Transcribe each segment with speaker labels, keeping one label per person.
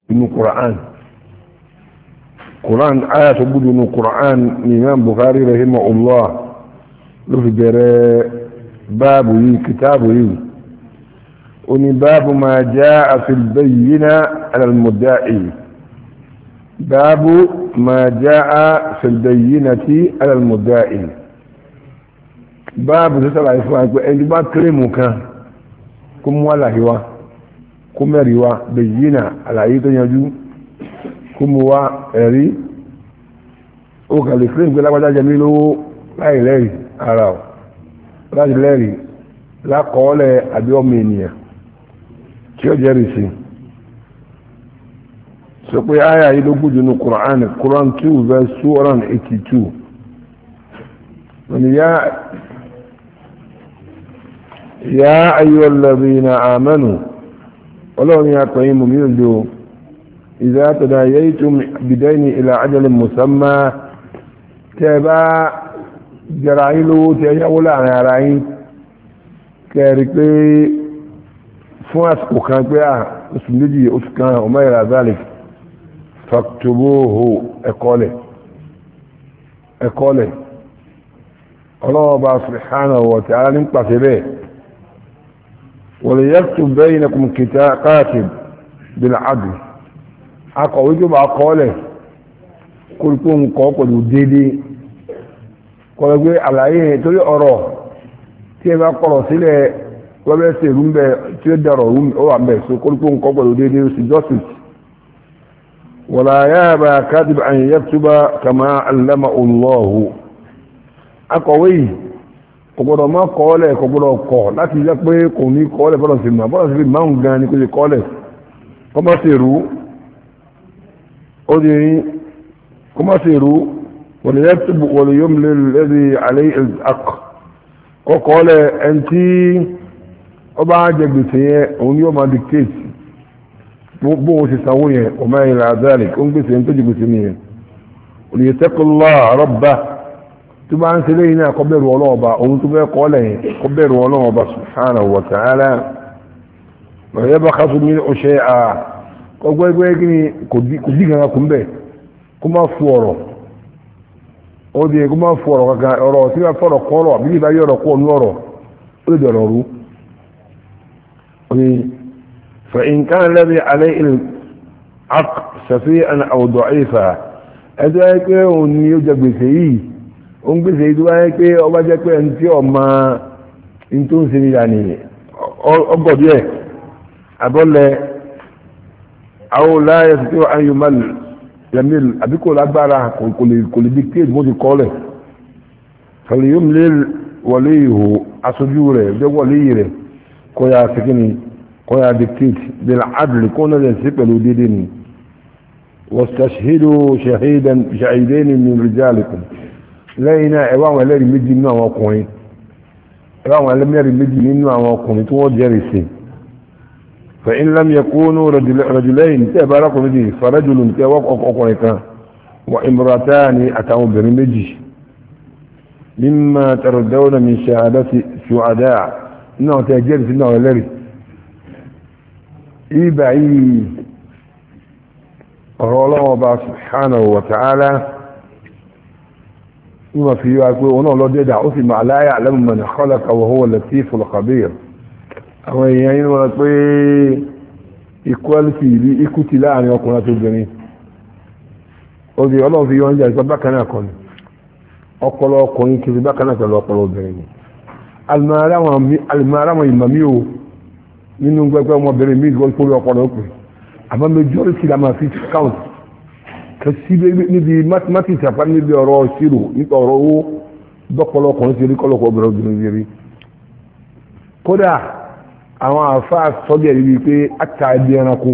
Speaker 1: inú Quran aya tó gbúdú inú Quran ní Imam Bukhari rahimahullah ló fi bẹ̀rẹ̀ báàbù yìí kìtàbù yìí ó ní báàbù ma jaa fi al-bayyina ala al-mudda'i báàbù ma jaa fi al-bayyinati ala al-mudda'i báàbù tó sára ìfún àgbẹ̀ ẹni bá kílèmù kan kó mú àlàyé wá kó mẹ́rin wá bayyina àlàyé tó yanjú kó mú wá ẹ̀rí ó kà lè kílèmù pé lágbájá jẹ mí lówó láì lẹ́rìí ara ọ̀ láti lẹ́rìí lákọọ́lẹ̀ àbí ọmọ ènìyàn tí ó jẹ́rìí sí sọ pé àyà yìí ló gùn ní Quran 2 verse 282 wọ́n ni يا أيها الذين آمنوا ولو يقيم مميزوا إذا تداييتم بدين إلى عجل مسمى تبا جرائلو تيجاولا عن عرائي كاركي فواس وكانكويا اسمجي اسكان وما إلى ذلك فاكتبوه اقوله الله سبحانه وتعالى نقطع به وليكتب بينكم كاتب بالعدل akọ̀wé tó bá kọ́ọ̀lẹ̀ kúrúkú nǹkan pẹ̀lú dédé kọ́lẹ̀ pé àlàyé torí ọ̀rọ̀ tí ẹ bá kọ̀rọ̀ sílẹ̀ wọ́bẹ̀ sí ìrú mbẹ̀ tí ó dẹ̀rọ̀ ó wà mbẹ̀ so kúrúkú nǹkan pẹ̀lú dédé sí justice wala yaba katib an yaktuba kama allama Allahu akọ̀wé yìí kò gbọ́dọ̀ má kọ́ọ̀lẹ̀ kò gbọ́dọ̀ kọ̀ láti jẹ́ pé kò ní kọ́ọ̀lẹ̀ bọ́dọ̀ sí máa ń gan ni kò sí kọ́ọ̀lẹ̀ kọ́mọ́ sí ìrú أدري كما سيروا وليكتب وليملل الذي عليه الحق وقال أنت أبا جبتي ونيوم دكتيت بو تسويه وما إلى ذلك أنت جبتني وليتق الله ربه تبعا سلينا قبر ولوبا وانتبه قوله قبر ولوبا سبحانه وتعالى ويبخص منه شيئا ọgbẹ́gbẹ́ kí ni kò dí kankan kún bẹ́ẹ̀ kó má fún ọ̀rọ̀ ó di kó má fún ọ̀rọ̀ kankan ọ̀rọ̀ tí wọ́n fọ̀rọ̀ kọ́ ọ̀rọ̀ bí ìbá yọ̀ ọ̀rọ̀ kọ́ ọ̀nù ọ̀rọ̀ ó lè dọ̀rọ̀ rú. فإن كان الذي عليه الحق سفيئا أو ضعيفا ẹjọ́ ẹ pé òun ni ó jẹ gbèsè yìí ó ń gbèsè yìí tó wáyé pé ọba jẹ́ pé ẹni tí ọmọ ní tó ń ṣe níyà ni ọgọ̀dí ẹ̀ abọ́lẹ̀ أو لا يستطيع أن يمل أبيكو الأكبر كل ديكتير موجي قوله فليملل وليه أسجوره ده وليه كويا سكني كويا ديكتير بالعدل كون ينسب الوديدين واستشهدوا شهيدين من رجالكم لينا إيوان وليري مجي منه وقوين إيوان وليري مجي منه وقوين تو جريسين فإن لم يكونوا رجلين تباركوا به فرجل توقع وامرتان أتوا برمجي مما تردون من شهادة شهداء إنه تجرس إنه لري إيبعي الله سبحانه وتعالى وما في يقول ونو لو دي دعوه ما لا يعلم من خلق وهو اللطيف الخبير àwọn èèyàn yìí wọ́n pé equality rí equity láàrin ọkùnrin àti obìnrin òdì ọlọ́run fi yọ́n jẹ́ ìgbà bákan náà kan ní ọpọlọ ọkùnrin kiri bákan náà pẹ̀lú ọpọlọ obìnrin ni alìmọ̀ra wọn ìmọ̀mí o nínú gbẹgbẹ́ ọmọbìnrin mi ìgbọ́ ìpolówó ọpọlọ òkè àmọ́ majority la máa fi count kẹsí níbi mathematics àpá níbi ọ̀rọ̀ ìṣirò nípa ọ̀rọ̀ owó bọ́pọlọ ọkùnrin ti rí kọ́lọ́kọ́ obìnrin rí kódà àwọn àfáà sọ́bẹ̀ rí wípé àtàbí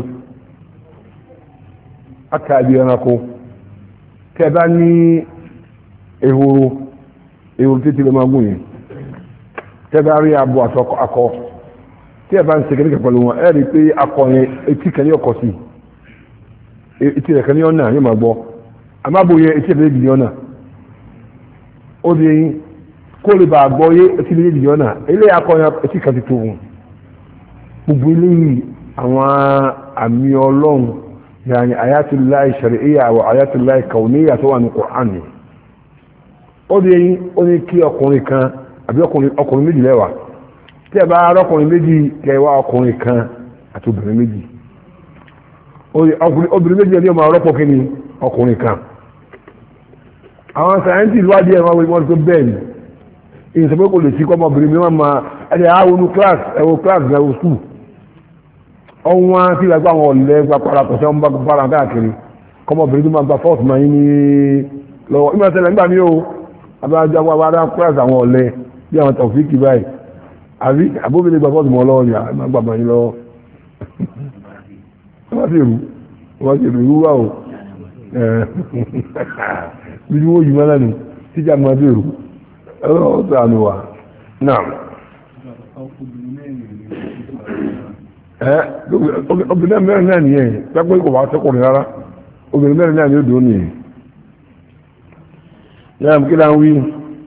Speaker 1: ẹranko tẹ́ bá ní ehoro títí lọ máa gùn yìí tẹ́ bá rí abo akọ tí ẹ bá ń segin nígbà pẹ̀lú wọn ẹ rí pé akọ yẹn etí kan ní ọkọ sí etí rẹ̀ kan ní ọ̀nà yóò máa gbọ́ àmàbò yẹn etí rẹ̀ ní ọ̀nà ó di kó lè bá gbọ́ yé etí rẹ̀ ní ọ̀nà ilé akọ yẹn etí kan ti tó wọn gbogbo eléyìí àwọn àmì ọlọ́run يعني آيات الله الشرعية أو آيات الله الكونية سواء القرآن أودي كي أقولي كان أبي أقولي ميجي لوا تبع أقولي ميجي كيوا أقولي كان أتوبر ميجي أقولي ميجي اليوم أقولي كني أقولي كان àwọn sáyẹ́ntì ìwádìí ẹ̀rọ wọn tó bẹ́ẹ̀ ni èyí sọ pé kò lè sí kọ́mọ obìnrin mi wọ́n máa ẹ̀rẹ̀ àwọn class ẹ̀wọ̀ class ẹ̀wọ̀ school ọwọ́n tí ìgbà àwọn ọ̀lẹ́ gba parapọ̀ sẹ́ wọ́n bá para káàkiri kọ́mọ obìnrin tó máa gba fọ́ọ̀tù máa yín ní lọ́wọ́ ìmọ̀ ẹ̀sẹ̀ lẹ́gbàá mi ó abájá wàdá class àwọn ọ̀lẹ́ bí àwọn tọ̀fíìkì báyìí àbí àbóbìnrin gba fọ́ọ̀tù mọ́ lọ́wọ́ yà má gbà máa yín lọ́wọ́ wọ́n ti rú wá o bí wọ́n yìí mọ́lá ni tíjà máa bèèrú ọlọ́run tó àmì wà náà obìnrin mẹ́rin náà nìyẹn pẹ́pẹ́ kò wá sẹ́kùnrin rárá obìnrin mẹ́rin náà ni ó dùn nìyẹn náà kí náà wí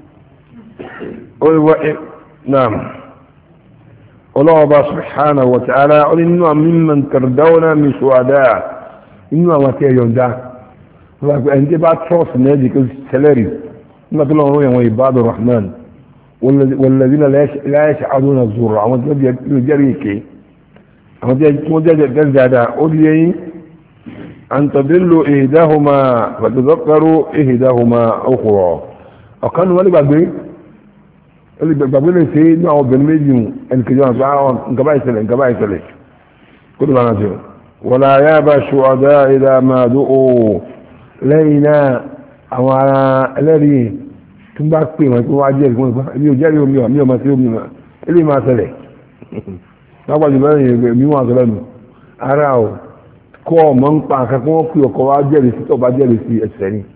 Speaker 1: náà ọlọ́ọ̀bá subhanahu wa ta'ala ó ní nínú àmì man tardawna min shuhada nínú àwọn tí ẹ yọ̀ǹda ẹni tí bá trust ní ẹ̀jẹ̀ kí sẹlẹ̀rì nígbà tó lọ́wọ́ yẹn wọ́n ibadur rahman walladhina la yashhaduna az-zur àwọn tí wọ́n jẹ́rìí èké àwọn tí wọ́n jẹ́rìí dáadáa ó di yẹn an tadillu ihdahuma fatadhakkaru ihdahuma ukhra ọ̀kan ni wọ́n lè gbàgbé lè ṣe ní àwọn obìnrin méjì ẹni kejì wọn sọ nǹkan báyìí ṣẹlẹ̀ kó tó bá náà jẹ wala yaba shuhada idha ma du'u lẹ́yìn náà àwọn ará ẹlẹ́rìí tó bá pè wọ́n tó wá jẹ́ ìgbọ́n ìgbà mi ò jẹ́rìí omi ọmọ sí omi wọn eléyìí máa ṣẹlẹ̀ lápàjù bẹ́ẹ̀ mi wọ́n àtọ́lẹ́nu ara ò kọ́ ọmọ ń pa nǹkan kí wọ́n pè ọkọ̀ wá jẹ́rìí sí tọ́ba jẹ́rìí sí ẹ̀sẹ̀ ni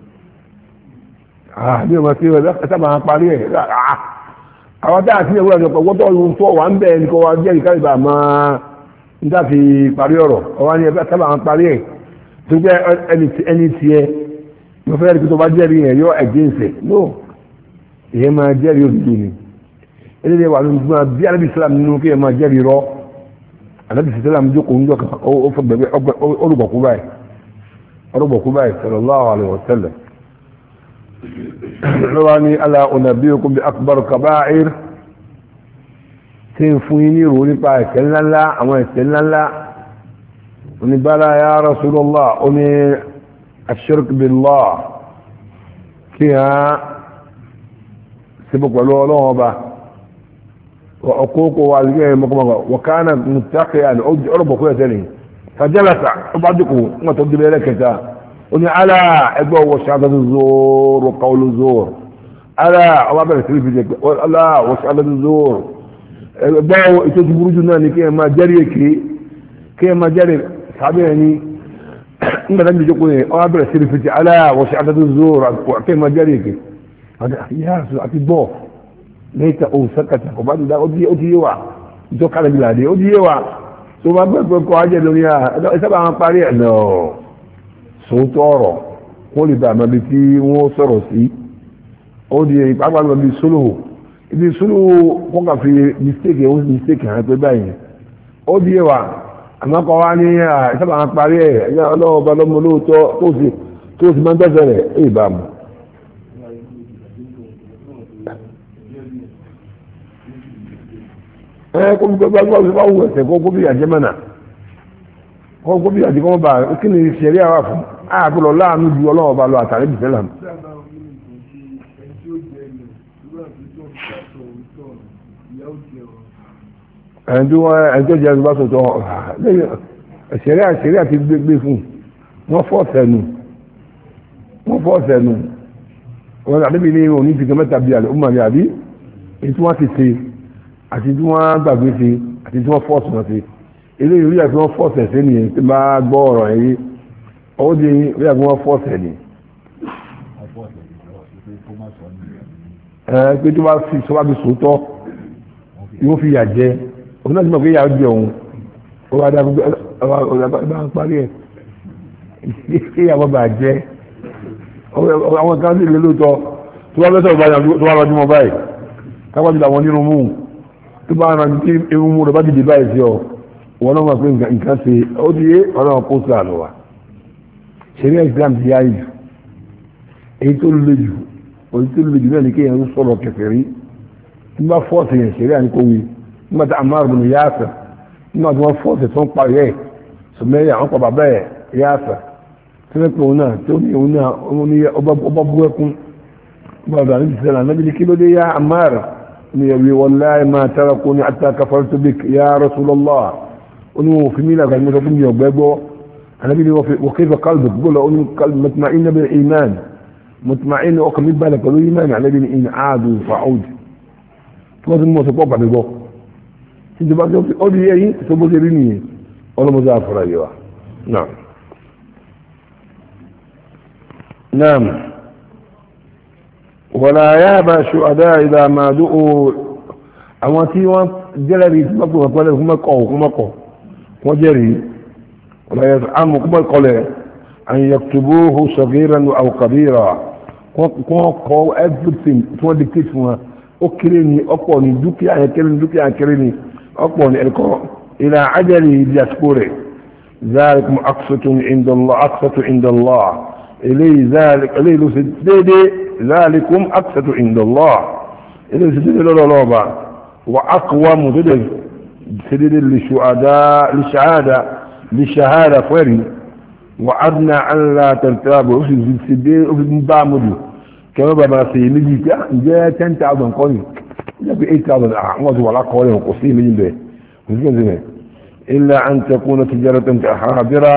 Speaker 1: mi ọmọ sí ẹ̀ sábà máa parí ẹ̀ àwọn tá àti ẹ̀wúrọ̀ ọ̀pọ̀ wọ́tọ̀ ohun tó wà ń bẹ̀ ní kọ́ wá jẹ́rìí káyìbá máa ń dá fi parí ọ̀rọ̀ ọwá ní ẹgbẹ́ sábà máa parí ẹ̀ tó jẹ́ ẹni tiẹ̀ mo fẹ́ rí kí tó bá jẹ́rìí yẹn yọ ẹ̀gẹ́nsẹ̀ no ìyẹn máa jẹ́rìí òdodo ni eléyìí wà lóun gbọ́n bí alábì islam nínú kí ẹ máa jẹ́rìí rọ alábì islam jókòó ń jọkàn ó fọ gbẹgbẹ olùgbọ̀kú báyìí sallallahu alaihi wasallam lọ́wọ́ ní ala unabbiukum bi akbar kaba'ir tí ń fún yín ní ìrò nípa ẹ̀ṣẹ̀ ńláńlá àwọn ẹ̀ṣẹ̀ ńláńlá oníbàlá ya rasulullah oní الشرك بالله فيها سبق ولو وبا وعقوق والديه وكان متقيا أربع كوية ثاني فجلس بعضكم ما تبدي لك قلنا على ابو وشهادة الزور وقول الزور على الله بلا سريف لا وشهادة الزور ابو يتجبروا جناني كيما جريكي كيما جري صحابيني إنما لم يجوا أبرة سلفتي على وشعبة الزور وعطيه مجاريك هذا يا رسول أعطي الضوء ليت أو سكتك وبعد ذلك أدي يوع يتوقع على بلادي أدي يوع ثم أقول حاجة دنيا سبع طريق نو صوت أورو قولي بقى ما بيتي وصرسي أدي يبقى ما بيسلوه إذا سلوه وقع في مستيك هذا باين أدي يوع àmọ́ kọ́ wá ní ìsábà ń parí ẹ̀ ẹ̀yà ọlọ́ọ̀bá lọ́mọ lóòótọ́ tó sì máa ń tẹ́sẹ̀ rẹ̀ èyí bá mu. Kó bí gbogbo bá wù ẹ̀sẹ̀ kó bí àjẹ́ mẹ́nà kó bí àjẹ́ kọ́ bá kí ni ìṣẹ̀rí àwà fún àgbọ̀lọ̀ láàánú ju ọlọ́ọ̀bá lọ àtàrí bìtẹ́ làm. ẹni tó jẹ́ ẹni bá sọ̀tọ̀ ẹ̀ṣẹ̀rí àti gbé fún wọ́n fọ́ọ̀sẹ̀nu wọ́n àdébí ní òní fi gẹ́mẹ́ta bí alẹ́ ọmọ àbí èyí tí wọ́n ti ṣe àti tí wọ́n gbàgbé ṣe àti tí wọ́n fọ́ọ̀sì wọn ṣe ilé ìrí àti wọ́n fọ́ọ̀sẹ̀ sí nìyẹn tí máa gbọ́ ọ̀rọ̀ yìí ọwọ́ di rí àti wọ́n fọ́ọ̀sẹ̀ ni pé tó bá fi sòótọ́ yóò fi yà jẹ òun náà ti mọ̀ pé yà jẹ òun ó bá dáa bá ń parí ẹ̀ ìyàwó bà jẹ́ àwọn kan sì lè lóòótọ́ tó bá lọ́sọ̀ tó bá lọ́jú mọ́ báyìí kápájú làwọn nínú mú tó bá rán tí irun mú rẹ̀ bá dìde báyìí sí ọ wọn náà mọ̀ pé nǹkan ṣe ó di yé ọlọ́run kó sàánù wa ṣẹ̀ríà Islam ti yáyì jù èyí tó lè jù náà ní kéèyàn sọ̀rọ̀ kèfèrí tí wọ́n fọ́ọ̀tì yẹn ṣẹ̀ríà ní kò wí nígbà tí Ammar bin Yasir nígbà tí wọ́n fọ́ọ̀tì tó ń parí ẹ̀ sọmẹ́yà wọ́n pa bàbá ẹ̀ Yasir tí wọ́n pè òun náà tí òun ní ọba bú ẹkún bàbá ní ìṣẹ̀lẹ̀ anábì ní kí ló dé yá Ammar ní ẹ̀wí wallahi ma tarakuni hatta kafartu bik ya Rasulullah ó ní wọn ò fi mí làgbà ní ọdún mi ọ̀gbẹ́ gbọ́ anábì ní wa kayfa qalbuk gbọ́dọ̀ ó ní mutma'inna bil iman mutma'inna ọkàn mi balẹ̀ pẹ̀lú iman anábì ní in aadu fa'ud tí wọ́n ti mú ọ̀sẹ̀ pọ̀ pàdé gbọ́ ìjọba ó di ẹyin tó bó ṣe rí nìyẹn ọlọ́mọdé àfọ̀rọ̀ yẹ wa náà. نعم ولا يابى شهداء إذا ما دعوا أماتي وجلبي سمكوا وقالوا هم قوا وجري ولا يزعموا كما قال أن يكتبوه صغيرا أو كبيرا قوا everything تو ديكتيفوا أكرني أقوني دوكي أكرني أقوني إلى عجله ليذكره ذلك أقسط عند الله أقسط عند الله إليه ذلكم أقسط عند الله إليه سدد للولوبة وأقوى مدد سدد للشهادة فري وعدنا أن لا ترتابوا سدد بامدو كما بما سيمجي جاء 10,000 قولي جاء 8,000 أعوذ ولا قولي وقصي من به إلا أن تكون تجارة حاضرة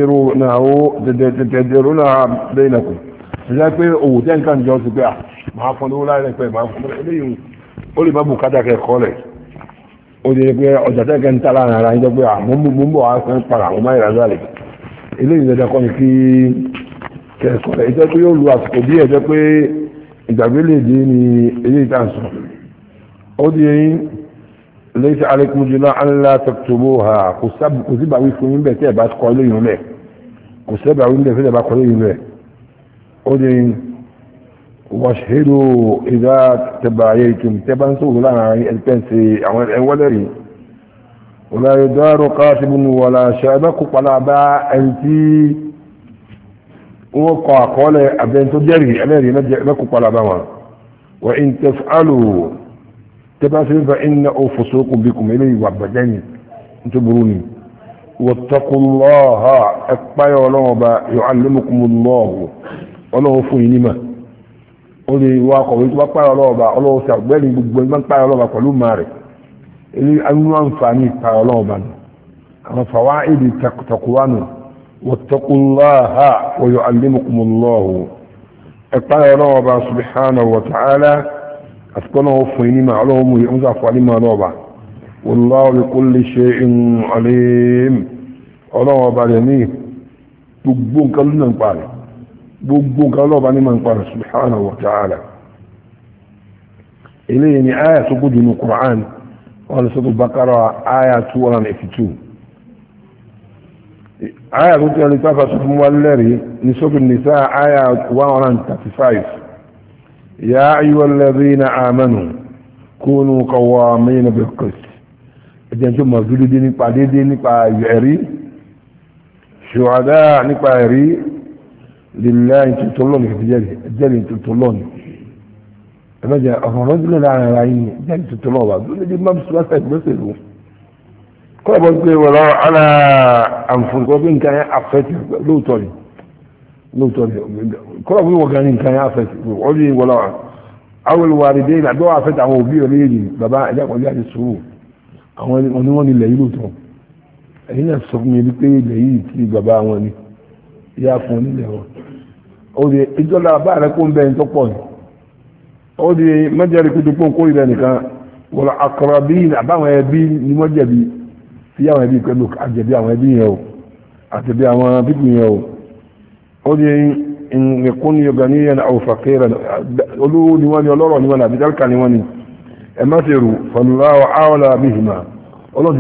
Speaker 1: تديرونها بينكم إذا كان كان جوز بيع ما فلو لا يلقى ما فلو إليه قولي ما بكذا كخالي قولي بيع أجدا كان تلانا لا يلقى بيع مو عارفين طلع وما إلى ذلك إليه إذا كان في كخالي إذا كان يقول واسكودية إذا كان إذا بيلي ديني إليه تانسو قولي ليس عليكم جناح أن لا تكتبوها كسبع ويكون بيتي بعد قولين له كسبع ويكون بيتي بعد قولين له قولين واشهدوا إذا تبايتم تبنسوا لنا البنسي أولي ولا يدار قاسب ولا شابك ولا باع أنتي وقع قول أبين تجري أمري لكم ولا باع وإن تفعلوا تباسل فإنه فسوق بكم إليه وابداني انتبروني واتقوا الله أكبر الله يعلمكم الله الله فينما قولي واقع ويتوقع الله سأقبالي بقبل من قال الله قلوا مارك إلي أنه أنفاني قال الله أما فوائد تقوانه واتقوا الله ويعلمكم الله أكبر الله سبحانه وتعالى أتقنه فيني معلوم ويعزف عليه ما نوبع والله بكل شيء عليم الله بعلمه بقبون كلنا نقال بقبون كلنا نقال سبحانه وتعالى إليه آية تقول من القرآن وعلى سورة البقرة آية 282 آية تقول لتفا مولري نسوك النساء آية 135 يا أيها الذين آمنوا كونوا قوامين بالقسط أجل ما زلدي نقع ديدي نقع يعري شهداء نقع يعري لله انتو تطلوني في جالي انتو تطلوني فماذا أفرد لنا على العين جالي انتو تطلوني دول دي ما بسواسة بسلو كل بقول ولا على أنفسكم إن كان أفت لو تولي كل أبوه وكان كان يعرف وعلي ولا أول والدين عدوا عفت عمو بيه ليجي بابا إذا قل يعني السرور ونواني اللي يلوتهم هنا السقمي بكي اللي يجي بابا واني يعرفوني اللي هو أودي إذا لا بعلكم بين تقون أودي ما جاري كتبون كل ذلك ولا أقربين أبا يبين لمجبي في يوم يبين كنوك أجبي يوم يبين يوم أجبي يوم يبين يوم قولي إن يكون غنيا أو فقيرا قولوا نواني ولورا نوانا بذلك نواني أمثلوا فالله أولى بهما الله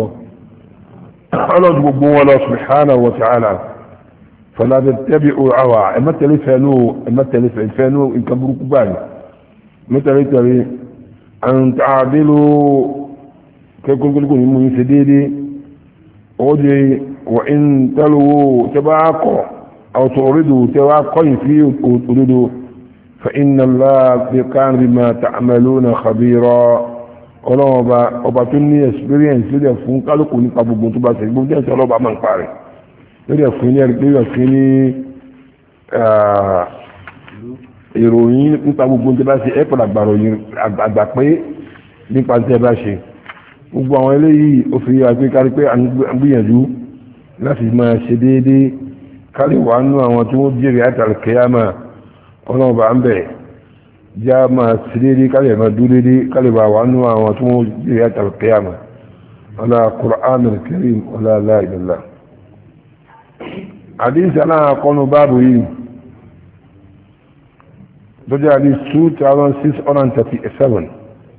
Speaker 1: جبوا الله سبحانه وتعالى فلا تتبعوا عوى أمثل فانو إن كبروا كبالي مثل أن تعادلوا كيكون يمون سديدي قولي وإن تلوا تبعقوا أو تؤردوا تواقعي فيه أردوا فإن الله كان بما تعملون خبيرا ولو أبطني experience لدي أفون قالوا كوني قبو بنتو باسي بنتو باسي الله بأمان قاري لدي أفوني ìròyìn nípa gbogbo tí bá ṣe ẹ́pọ̀lá àgbà pé nípa tí ẹ bá ṣe gbogbo àwọn eléyìí ó fi àgbé kárí pé à ń gbìyànjú láti máa ṣe déédéé kárí wà nú àwọn tí wọ́n jèrè àtàlù kẹyàmà ọlọ́ọ̀bà ń bẹ̀ já máa ṣe déédéé kárí ẹ̀ máa dúró déédéé kárí wà nú àwọn tí wọ́n jèrè àtàlù kẹyàmà ọlá Qur'an al-Karim ọlá la ilaha illallah àdínsì aláàkọ́nù báàbù yìí رجع لي 2637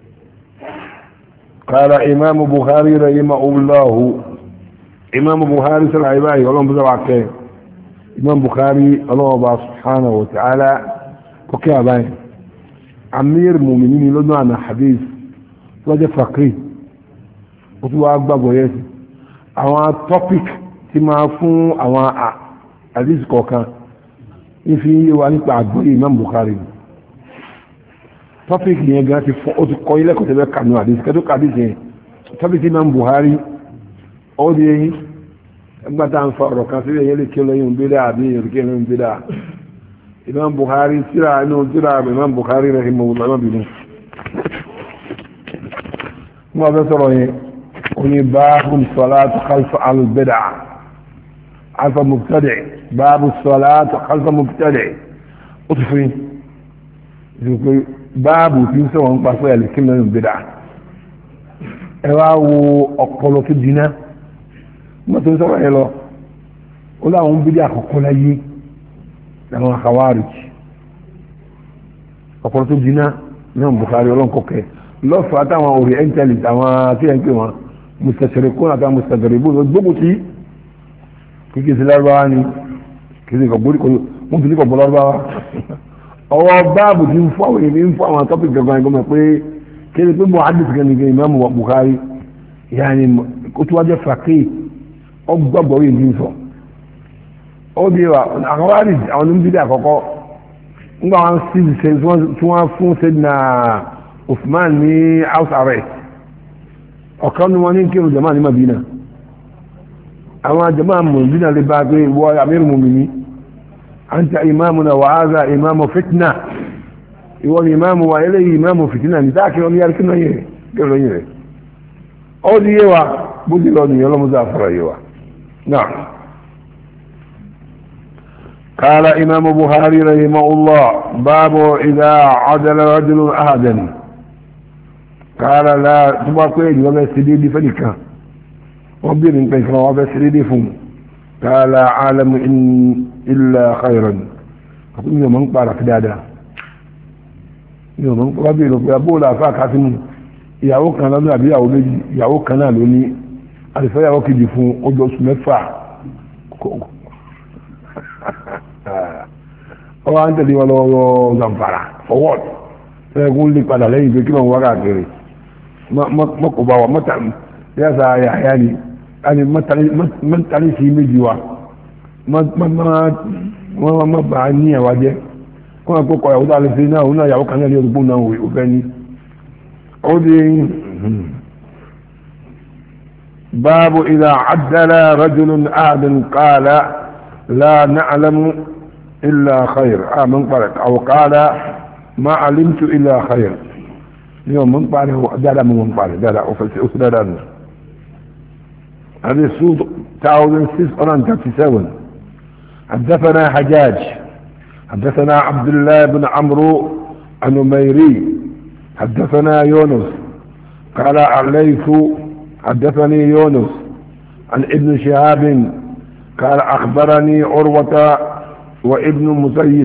Speaker 1: قال إمام بخاري رحمه الله إمام بخاري سرع عبائي اللهم بزرعك إمام بخاري الله سبحانه وتعالى وكيابين عمير مؤمنين لدنا عن حديث وجه فقري وتبقى أكبر ويسي àwọn topic tí máa fún àwọn hadith kọ̀ọ̀kan ìfi wà nípa àgbóyé Imam Bukhari topic yẹn gan ti fún ó ti kọ́ ilé kọ̀tẹ́lẹ̀ kanú hadith kẹ́tọ́ hadith yẹn topic Imam Bukhari ó di yẹn ẹgbàtà ń fa ọ̀rọ̀ kan sí ẹ̀yẹ́ lè kí lóyún ń bídá àbí ìrìkẹ́ lóyún ń bídá Imam Bukhari síra inú síra Imam Bukhari rahimahullah bínú wọ́n fẹ́ sọ̀rọ̀ yẹn باب الصلاة خلف البدع خلف مبتدع باب الصلاة خلف مبتدع اطفي باب تنسى وانقصوا لكلمة البدع اواو اقلوا في الدين ما تنسى وعيلو ولا هم بدع اقلوا لما خوارج اقلوا في الدين نعم بخاري ولون كوكي لو فاتا ما اورينتاليست اما تيانكي مستشرقون أو مستغربون والضبطي كيف الأربعاني كيف يقولي ممكن يقول الأربعة أو باب ينفع ما طبق جبان يقول يقول كيف يقول محدث كان إمام بخاري يعني كنت واجه فقيه أو باب ينفع أو ديوا الأخوارج أو نمبدا كوكو نقول عن سيدنا عثمان ني أوس عريس ọ̀kan wọn ní kírun jama ní Madina àwọn jama Madina lè bá gbé wọ amir mumini anta imamuna wa hadha imamu fitna ìwọ ni imamu wa eléyìí imamu fitna ní dákìrọ ní yàrá kínú yẹn kírun yẹn ó di yé wa bó di lọ nìyẹn lọ́mọdé àfọ̀rọ̀ yé wa náà قال إمام بخاري رحمه الله باب إذا عدل رجل أحدا قال لا تبقى وما سديدي فلك ربنا انت وما سديدي فم قال عالم إن إلا خيرا أقول يوم انقبع كدادا يوم انقبع بيلو يقول فاك حسن يعوك أنا لا بيعو بيجي يعوك أنا لوني ألفا يعوك يجفون أجوس مدفع هو أنت دي ولو زنفرة فوات فيقول لك على ليه بكما وقع كري ما قباوة ما تعمل يا سايا يعني أنا ما تعلي في مجيوة ما بعنيه واجه كنا كوكو يوضع لسينا هنا يعوك أنا ليربونا وفاني عودي باب إذا عدل رجل أحد قال لا نعلم إلا خير من قالك أو قال ما علمت إلا خير اليوم من قاله دالا من قاله دالا أسدالا هذه السود 1637 حدثنا حجاج حدثنا عبد الله بن عمرو النميري حدثنا يونس قال الليث حدثني يونس عن ابن شهاب قال أخبرني عروة وابن مسيب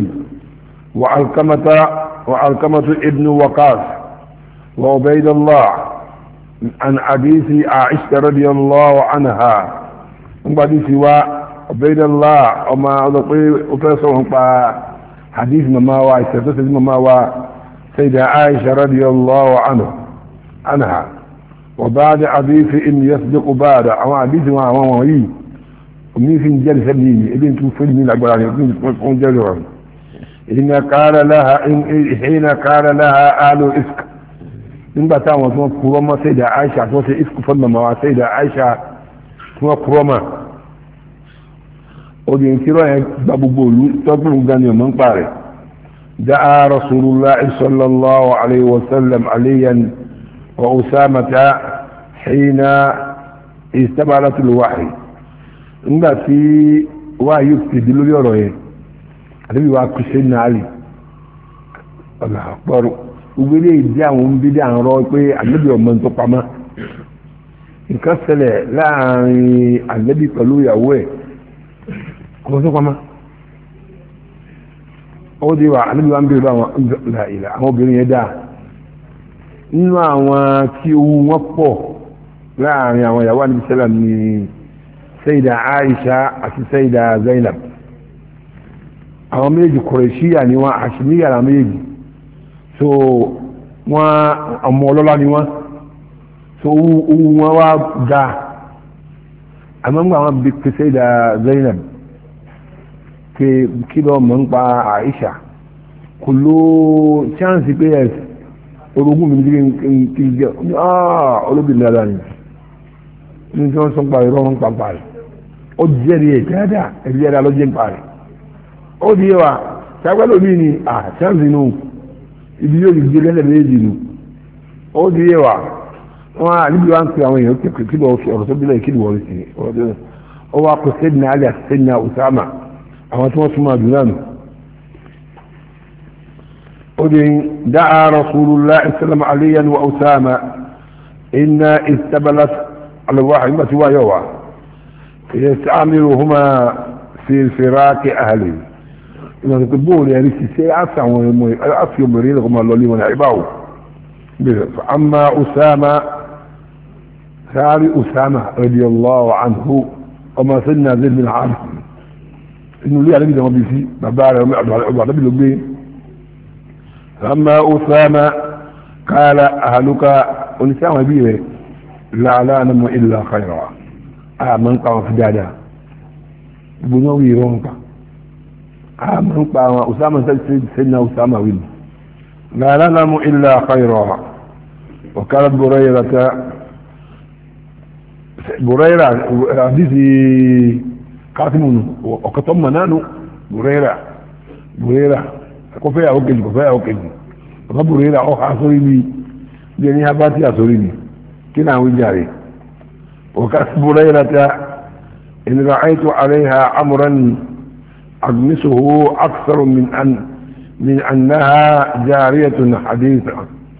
Speaker 1: وعلقمة ابن وقاص وعبيد الله عن حديث عائشة رضي الله عنها بعد سوى عبيد الله وما أفسرهم حديث مما وعائشة مما سيدة عائشة رضي الله عنها وبعد حديث إن يصدق بعد أو حديث ما هو ومين في جل سبيني إذن توفل من العبارة يكون جلوا حين قال لها آل إفك nígbà táwọn tí wọ́n kúrọ́ mọ́ Sayida Aisha tí wọ́n ṣe ìfkù fún màmá wa Sayida Aisha tí wọ́n kúrọ́ mọ́ obìnrin tí rọ́yìn gba gbogbo òlu tọ́gbọ̀n gan ni ọmọ ń pa rẹ̀ da'a Rasulullah sallallahu alayhi wa sallam aliyan wa Usamata hina istabalat al-wahy nígbà tí wáyé ti di lórí ọ̀rọ̀ yẹn àdébí wa kú sí nàálì Allahu Akbar ubele ìdí àwọn bídí àwọn rọ pé ànábì ọmọ tó pamọ́ nǹkan ṣẹlẹ̀ láàrin ànábì pẹ̀lú ìyàwó ẹ̀ ọmọ tó pamọ́ ó di wa ànábì wa ń bèèrè àwọn ìlà àwọn obìnrin yẹn dáa nínú àwọn tí owó wọn pọ̀ láàrin àwọn ìyàwó ànábì sẹ́lẹ̀ ní Sayida Aisha àti Sayida Zainab àwọn méjì Qurayshiyya ni wọn Hashimiyya àwọn méjì so wọn ọmọ ọlọ́lá ni wọn so owó wọn wá ga àmọ́ nígbà wọn bí pèsè ìdá Zainab kí lọ mọ̀ ń pa Aisha kò ló chance pé ẹ orogún mi ní kí n jẹ olóbìnrin dáadáa ni ní tí wọ́n sọ ń parí rọ́ọ̀ ń pa parí ó jẹ́rìí ẹ̀ dáadáa ẹ̀rí ẹ̀dá ló jẹ́ ń parí ó di wa ṣàgbẹ́ lómi ni chance inú ibi yóò gbé lẹ́lẹ̀ méjì nù ó di yé wa wọn àníbi wa ń pe àwọn èèyàn kékeré kí lọ́ọ́ fi ọ̀rọ̀ tó bí lẹ́yìn kí ni wọ́n ti ó wá kó Sayyidina Ali àti Sayyidina Usama àwọn tí wọ́n súnmọ́ àdúrà nù ó di da'a Rasulullah sallam aliyan wa Usama inna istabalat al-wahy nígbà tí wọ́n yọ wa yasta'miluhuma fi firaqi ahli ìwọ̀n tó bóòlù ẹ̀rí ti ṣe àfi àwọn ọmọ àfi obìnrin lọ́kọ́ máa lọlé wọn àìbáwò bẹ̀rẹ̀ amma Usama sáré Usama radiyallahu anhu ọmọ Sayyidina Zayd bin Harith inú ilé àdébìtì wọn bí sí bàbá rẹ̀ ọgbà àdébì ló gbé amma Usama qala ahluka oníṣẹ́ àwọn ẹbí rẹ̀ la na'lamu illa khayra àmọ́ ń pa wọn fi dáadáa gbogbo náà wí ìrọ̀ ń pa من قام أسامة سيدنا أسامة وين لا نعلم إلا خيرا وكانت بريرة حديث قاتم وقتم منانو بريرة كفاية وكذي بريرة أو حاصريني جنيها باتي حاصريني كنا وجاري وكانت بريرة إن رأيت عليها أمرا أغمسه أكثر من أنها جارية حديثة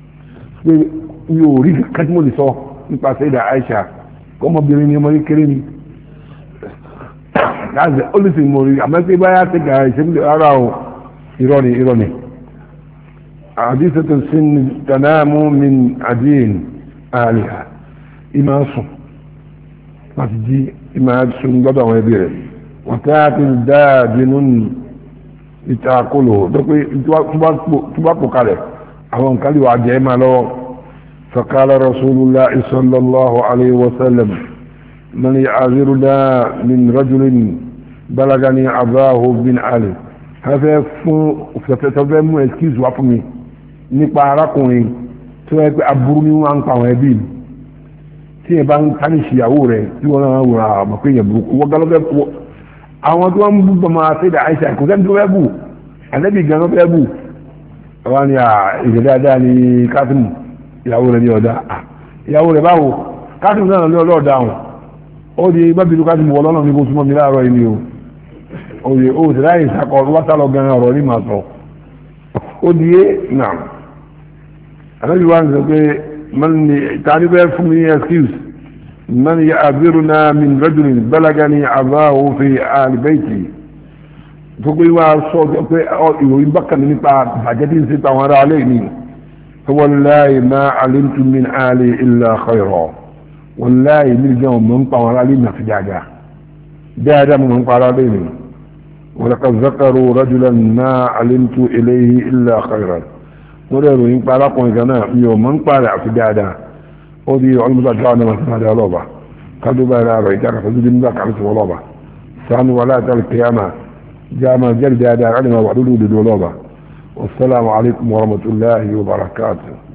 Speaker 1: يوريك كتم لصوه نبقى سيدة عائشة كما بيريني مري كريمي هذا قل في مري عملت بياتك عائشة أراه إيراني حديثة السن تنام من عدين آلهة إما صم ما تجي إما سن قضى ويبيره وكات داجن لتأكله تبقى عليه أولا قال وعجيما له فقال رسول الله صلى الله عليه وسلم من يعذرنا من رجل بلغني عذاه بن علي هذا فتتبعي اسكيز وعفمي nípa arákùnrin tó yẹ pé aburú ní wọn ń pa àwọn ẹbí tí ẹ bá ń tánìṣì ìyàwó rẹ̀ tí wọn náà wò ra àmọ́ pé yẹn burúkú wọn gálọ́ fẹ́ pọ̀ àwọn tí wọ́n ń bú bọ́mọ Sayida Aisha kò sẹ́ni tó fẹ́ bù àlẹ́bí gan ló fẹ́ bù àwọn ni ìṣẹ̀lẹ̀ dáadáa ní Kásímù ìyàwó rẹ̀ ní ọ̀dà ìyàwó rẹ̀ báwo Kásímù náà ní ọlọ́ọ̀dà wọn ó di bábìlú Kásímù wọ lọ́nà ní kó súnmọ́ mi láàárọ̀ yìí ni ó di ó sì láyé ìsakọ̀ wọ́n sálọ gan ọ̀rọ̀ ní màá sọ ó di yé náà àlẹ́bí wa ń sọ pé tani bẹ́ẹ̀ fún mi excuse من يعذرنا من رجل بلغني عذاه في آل بيتي تقول وصوت يبقى من حاجتين ستة ورا عليني فوالله ما علمت من آلي إلا خيرا والله من اليوم من طور علينا في جاجة دادا من طور عليني ولقد ذكروا رجلا ما علمت إليه إلا خيرا ولو ينقلقوا كنا يوم من طور في جاجة ودي علم ذلك ما سمع لها لوبة قالوا بها لا رأيتك فزد من ذاك عرس ولوبة سبحانه ولا القيامة جامع جلد هذا علم وعلوله دولوبة. والسلام عليكم ورحمة الله وبركاته.